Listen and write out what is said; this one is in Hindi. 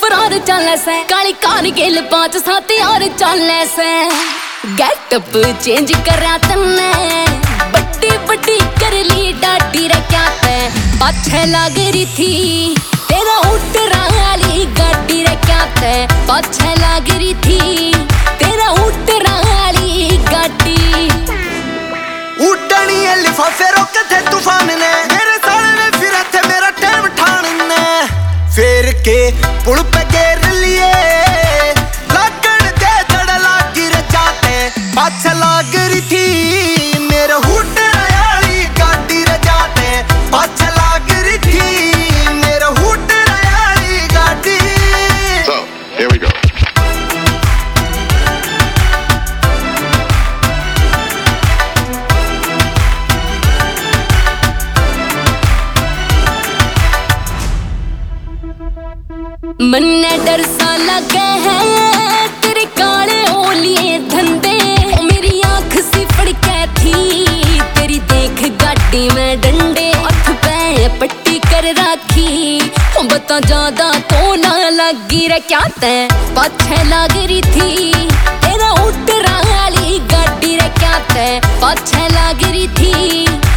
फरार चल से काली कार गेल 5-7 यार चल से गेटअप चेंज करा तन्ने बड्डी बड्डी कर ली डाडी रे क्या ते पाछे लाग रही थी तेरा उतरा वाली गाड़ी रे क्या ते पाछे लाग रही थी तेरा उतरा वाली गाड़ी उड़नी है लिफाफे रोके थे तूफान ने मेरे साले में फिर थे मेरा टाइम ठान ने फेर के पुल पे घेर लिए लगन दे चढ़ला गिर जाते पाछे लाग रही थी मेरे हुट वाली गाड़ी रे जाते पाछे लाग रही थी मेरे हुट वाली गाड़ी। So, here we go. मन्ने डर सा लगे है तेरे काले ओलिए धंधे मेरी आंख सी फड़के थी तेरी देख गाड़ी में डंडे हाथ पे पट्टी कर रखी बता ज्यादा तो ना लगी रे क्या ते पाछे लग रही थी तेरा उतरा वाली गाड़ी रे क्या ते पाछे लग रही थी